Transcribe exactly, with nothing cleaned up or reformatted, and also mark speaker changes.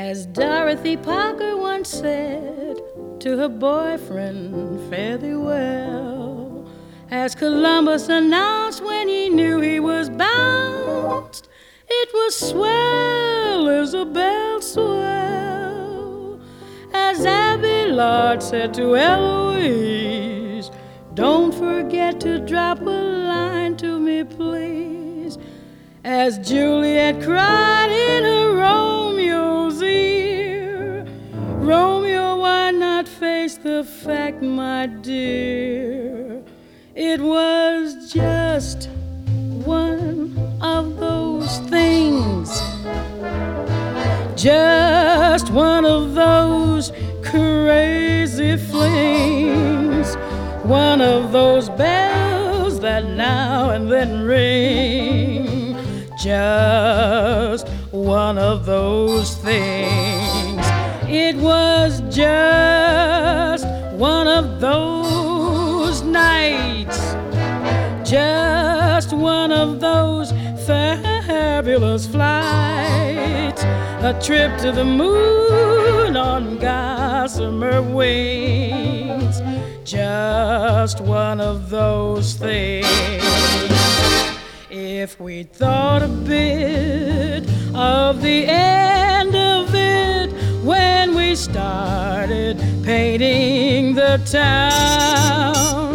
Speaker 1: As Dorothy Parker once said to her boyfriend, fare thee well. As Columbus announced when he knew he was bounced, it was swell, Isabel, swell. As Abelard said to Eloise, don't forget to drop a line to me, please. As Juliet cried in her Romeo's ear, Romeo, why not face the fact, my dear? It was just one of those things, just one of those crazy flings, one of those bells that now and then ring, just one of those things. It was just one of those nights, just one of those fabulous flights, a trip to the moon on gossamer wings, just one of those things. If we thought a bit of the end of it when we started painting the town,